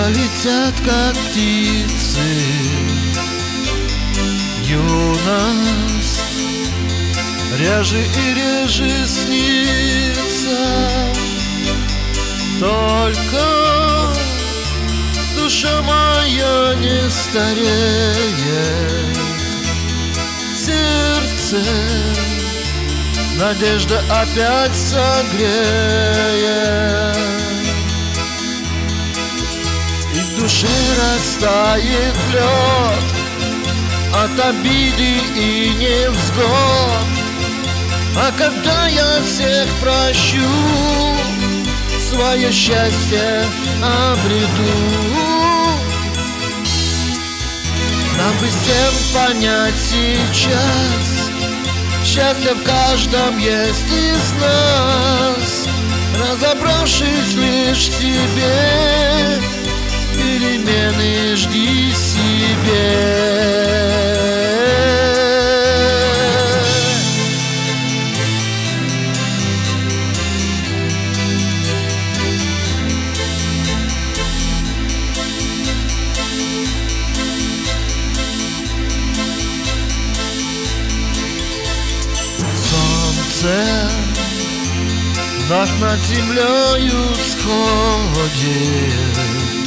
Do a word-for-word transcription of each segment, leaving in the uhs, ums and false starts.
пролетят, как птицы. Юность реже и реже снится, только душа моя не стареет. Сердце надежда опять согреет, и в душе растает лед от обиды и невзгод. А когда я всех прощу, свое счастье обрету. Нам бы всем понять сейчас, счастье в каждом есть из нас. Разобравшись лишь в себе, перемены жди себе. Вновь над землею сходит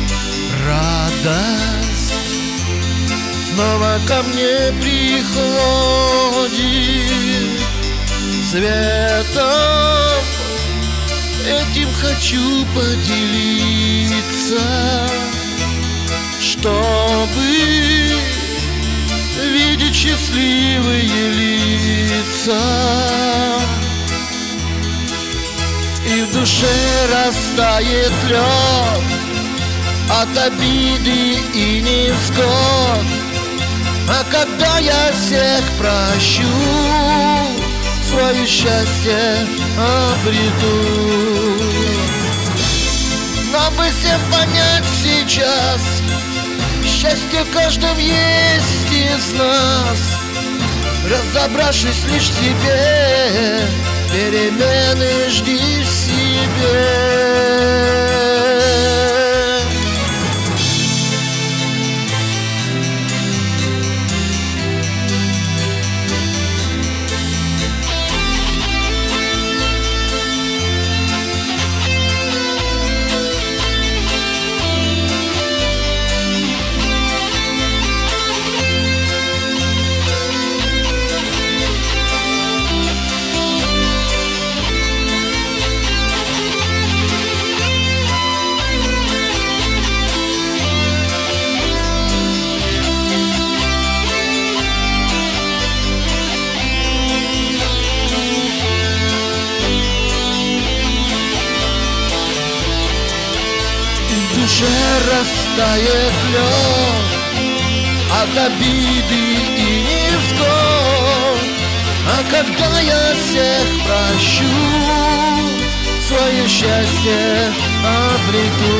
радость, снова ко мне приходит. Светом этим хочу поделиться, чтобы видеть счастливые лица. И в душе растает лед от обиды и невзгод. А когда я всех прощу, свое счастье обрету. Нам бы всем понять сейчас, счастье в каждом есть из нас. Разобравшись лишь в себе, перемены жди себе. В душе растает лед от обиды и невзгод. А когда я всех прощу, свое счастье обрету.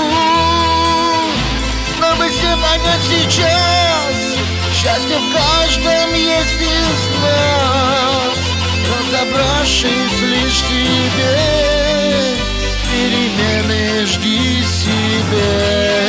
Нам бы все понять сейчас, счастье в каждом есть из нас. Разобравшись лишь в тебе, перемены жди себе.